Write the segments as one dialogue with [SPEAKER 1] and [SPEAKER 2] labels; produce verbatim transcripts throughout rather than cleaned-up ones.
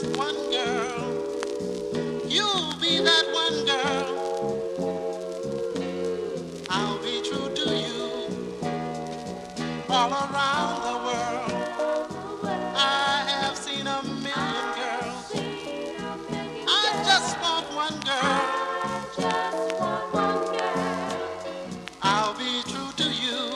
[SPEAKER 1] one girl. You'll be that one girl. I'll be true to you all around the world. I have seen a million girls. I just want one girl. I'll be true to you.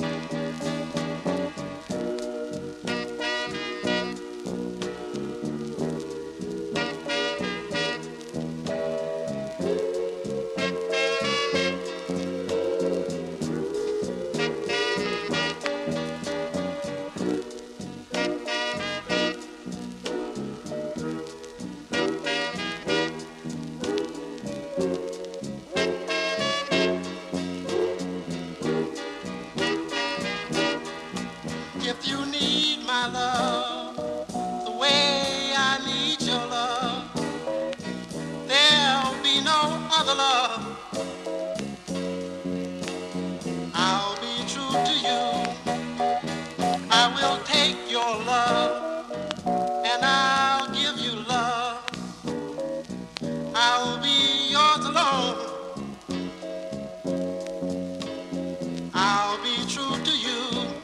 [SPEAKER 1] If you need my love the way I need your love, there'll be no other love. I'll be true to you. I will take your love and I'll give you love. I'll be yours alone. I'll be true to you.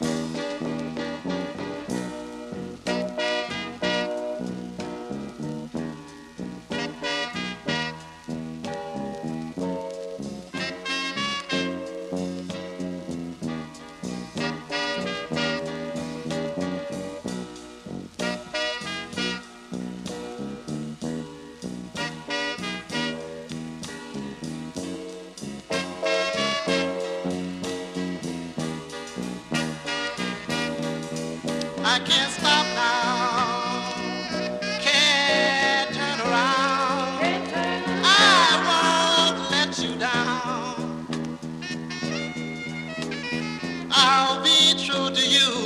[SPEAKER 1] I can't stop now, can't turn around. I won't let you down. I'll be true to you.